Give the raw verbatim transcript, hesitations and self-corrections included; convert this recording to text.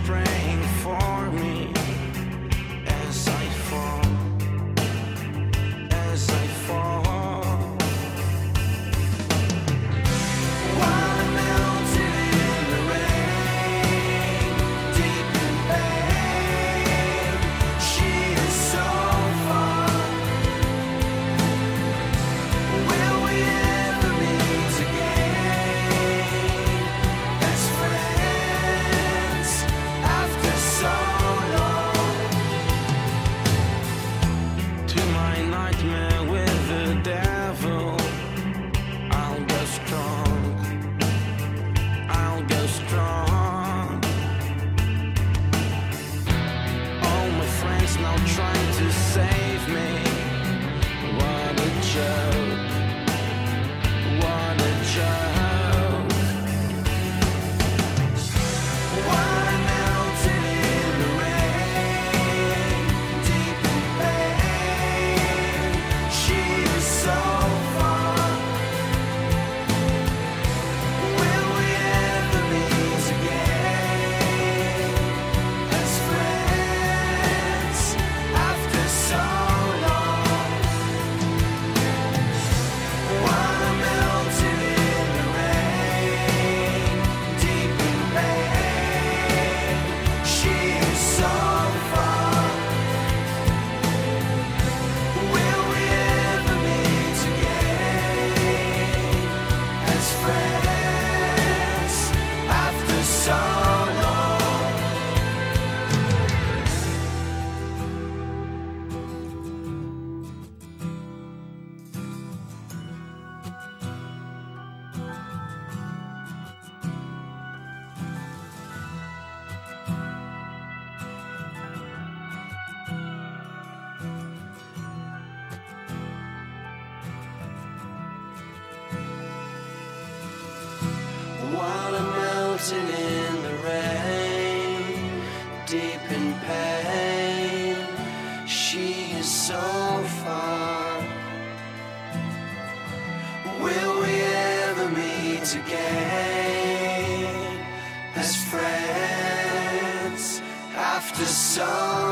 praying for me as I fall, as I fall. While I'm melting in the rain, deep in pain, she is so far. Will we ever meet again as friends after so long? To my nightmare with the devil, I'll go strong, I'll go strong. All my friends now trying to save me. What a joke, what a joke. While I'm melting in the rain, deep in pain, she is so far. Will we ever meet again as friends after so long? While I'm melting in the rain, deep in pain, she is so far. Will we ever meet again as friends after so long? While I'm melting in the rain, deep in pain, she is so far. Will we ever meet again as friends after so